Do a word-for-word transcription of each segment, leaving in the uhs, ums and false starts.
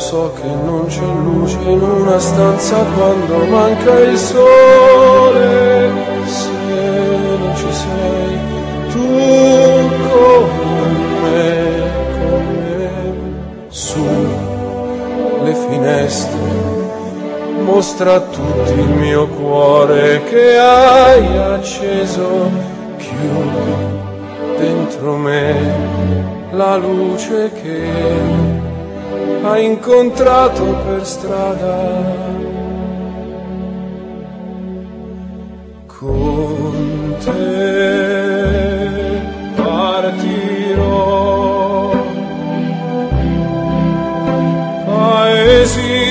so che non c'è luce in una stanza quando manca il sole. Se non ci sei tu con me, con me, su le finestre mostra a tutti il mio cuore che hai acceso, chiudi dentro me la luce che hai incontrato per strada. Con te partirò, paesi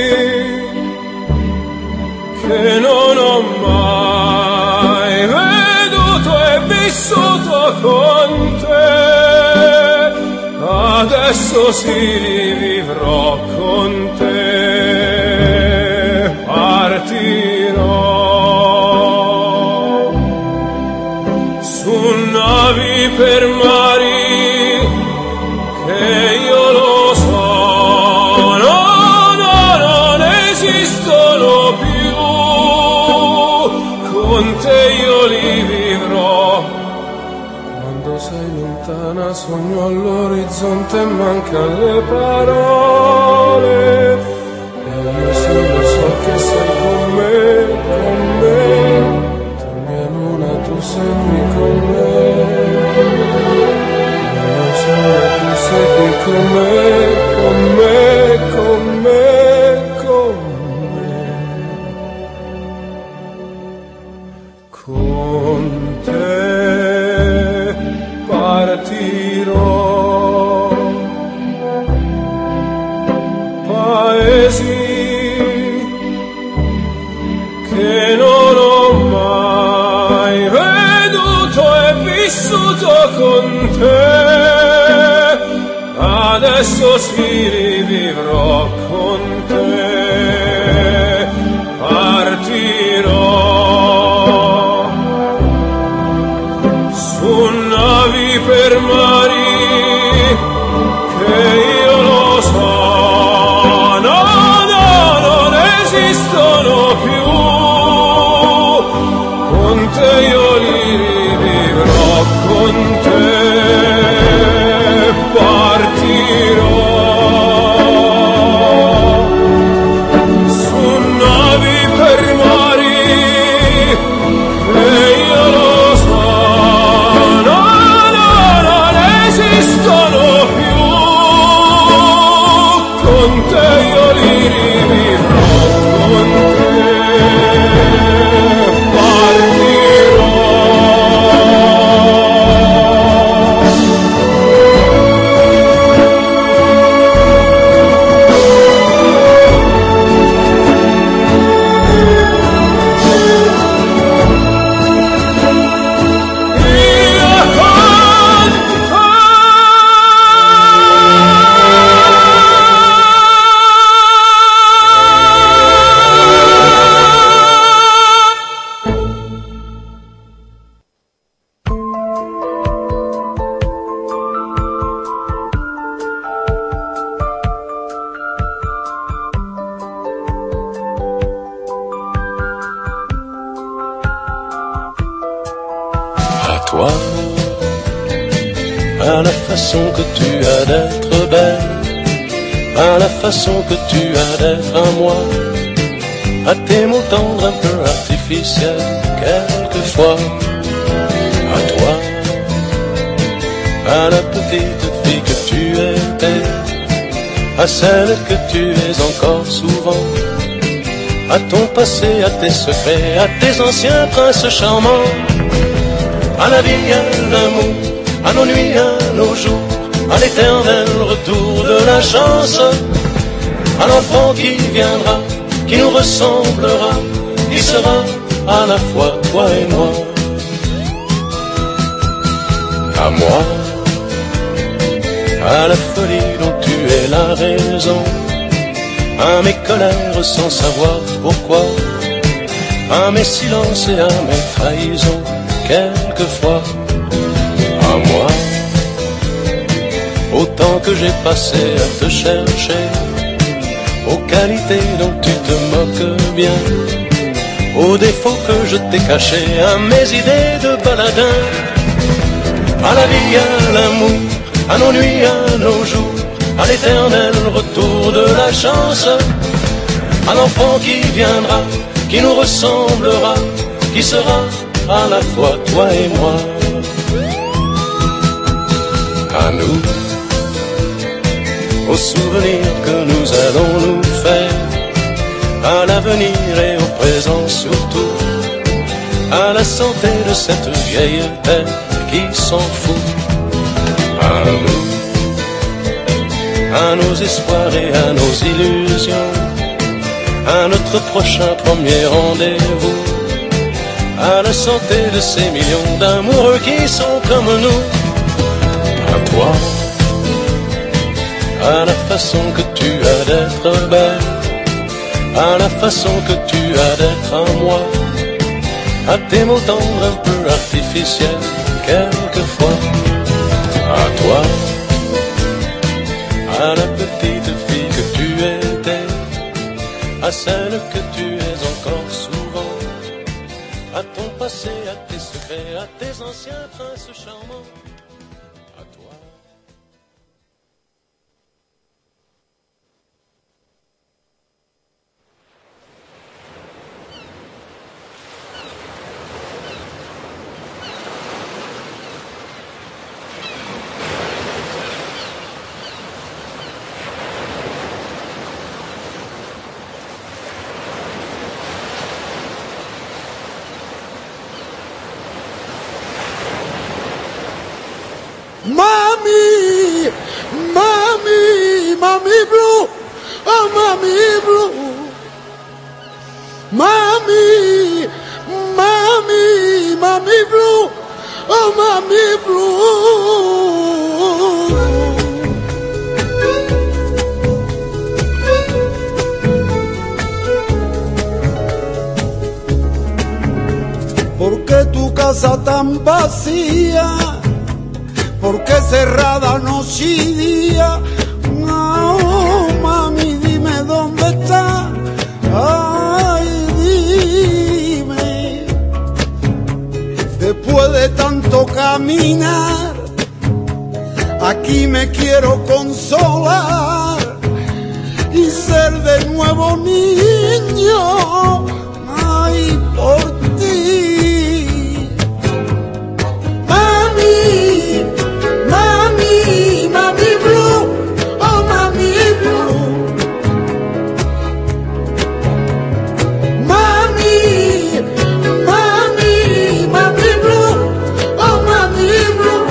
che non ho mai veduto e vissuto con te, adesso si rivivrò con te, partirò su navi per mari che io lo so, no, no, non esistono più, con te io li vivrò. Quando sei lontana sogno all'orizzonte e mancano le parole, e io sì lo so che sei con me, con me, tu mia luna, tu sei qui con me, io sono tu sei qui con me, con me, con me, con me, con te partirò, paesi che non ho mai veduto e vissuto con te, adesso si rivivrò con te, partirò su navi per mari che io lo so, no, no, non esistono più, con te io li rivivrò, con te partirò su navi per mari che io lo so, esistono più, con te io li rivivrò, con te partirò. À la façon que tu as d'être belle, à la façon que tu as d'être à moi, à tes mots tendres un peu artificiels quelquefois, à toi, à la petite fille que tu étais, à celle que tu es encore souvent, à ton passé, à tes secrets, à tes anciens princes charmants, à la vie, à l'amour, à nos nuits, à nos jours, à l'éternel retour de la chance, à l'enfant qui viendra, qui nous ressemblera, qui sera à la fois toi et moi. À moi, à la folie dont tu es la raison, à mes colères sans savoir pourquoi, à mes silences et à mes trahisons, quelquefois. À moi, autant que j'ai passé à te chercher, aux qualités dont tu te moques bien, aux défauts que je t'ai cachés, à mes idées de baladin, à la vie, à l'amour, à nos nuits, à nos jours, à l'éternel retour de la chance, à l'enfant qui viendra, qui nous ressemblera, qui sera à la fois toi et moi. À nous, aux souvenirs que nous allons nous faire, à l'avenir et au présent surtout, à la santé de cette vieille terre qui s'en fout. À nous, à nos espoirs et à nos illusions, à notre prochain premier rendez-vous, à la santé de ces millions d'amoureux qui sont comme nous. À toi, à la façon que tu as d'être belle, à la façon que tu as d'être à moi, à tes mots tendres un peu artificiels quelquefois. À toi, à la petite fille que tu étais, à celle que tu es encore souvent, à ton passé, à tes secrets, à tes anciens princes charmants. À toi. Mami, mami, mami blue, oh mami blue, mami, mami, mami blue, oh mami blue. ¿Por qué tu casa tan vacía? ¿Por qué cerrada noche y día? No, mami, dime dónde está. Ay, dime. Después de tanto caminar, aquí me quiero consolar y ser de nuevo niño. Ay, por ti. Mami, mami, mami blue, oh mami blue. Mami, mami, mami blue, oh mami blue.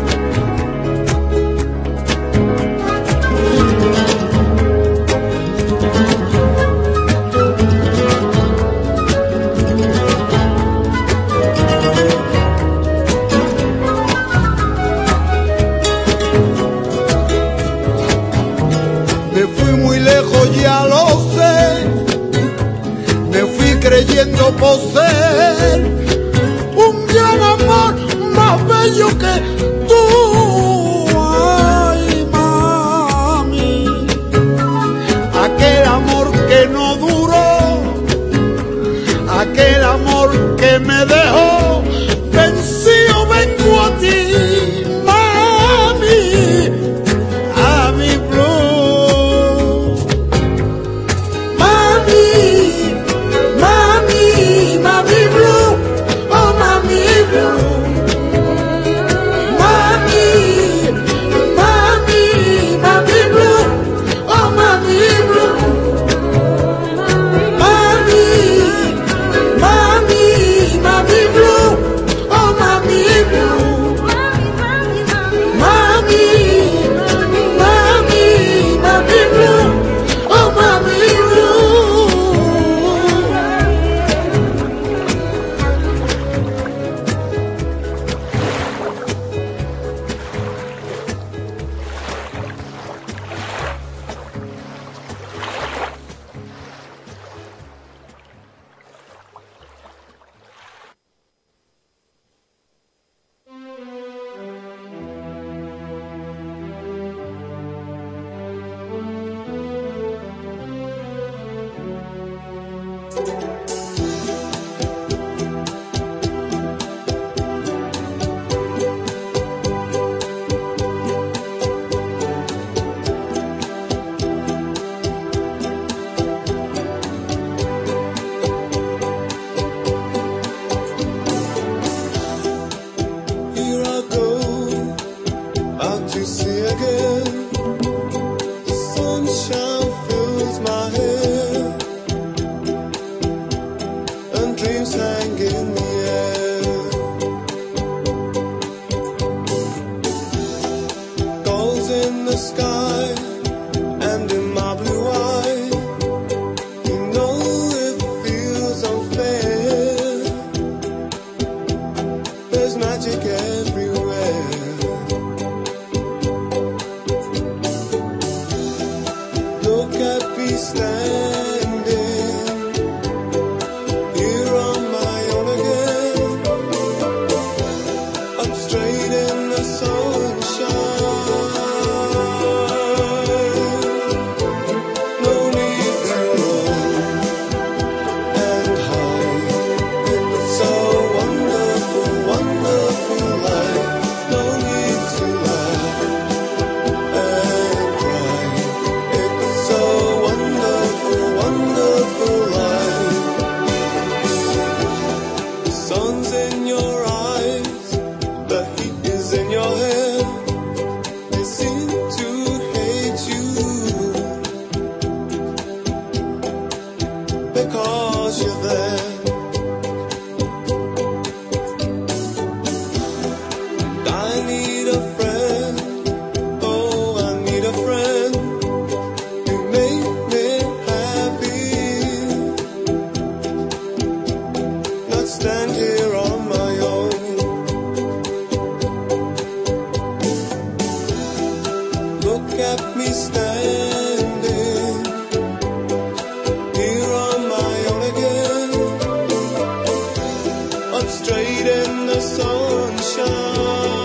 Ya lo sé, me fui creyendo poseer un gran amor más bello que tú. Ay, mami, aquel amor que no duró, aquel amor que me dejó vencido, vengo a ti, mami, a mi blue. Mami, and in my blue eye. You know it feels unfair. There's magic everywhere. Look at me standing here on my own again, up straight in the sunshine. No need to run and hide. It's a wonderful, wonderful life. No need to laugh and cry. It's a wonderful, wonderful life. The sun's in your eyes, the heat is in your hair. They seem to hate you because you're there. And I need a friend, oh, I need a friend to make me happy, not stand here on my own. Look at me standing here on my own again, up straight in the sunshine.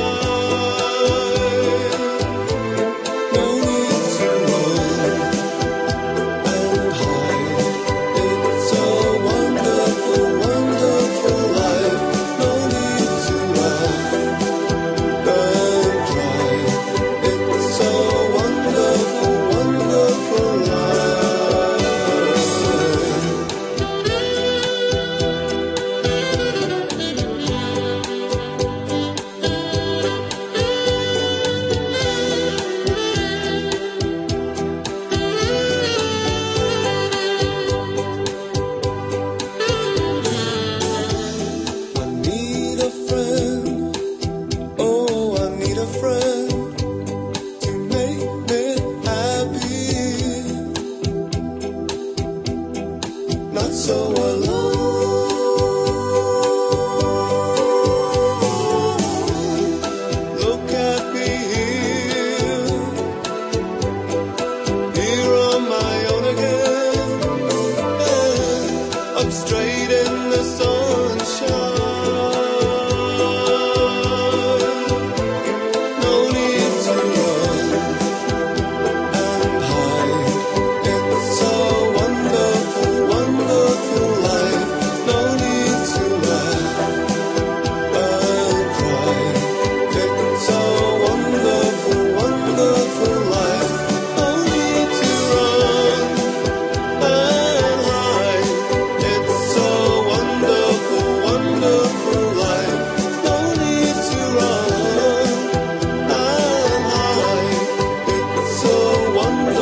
No need to run and hide. It's a wonderful, wonderful life. No need to laugh and cry. It's a wonderful, wonderful life. I need a friend, oh, I need a friend to make me happy, not so alone. Look at me here, here on my own again, yeah, up straight in the sunshine. No need to run and hide. It's a wonderful, wonderful life. No need to laugh and cry. It's a wonderful, wonderful life. No need to run and hide. It's a wonderful, wonderful life. No need to run and hide. It's a wonderful,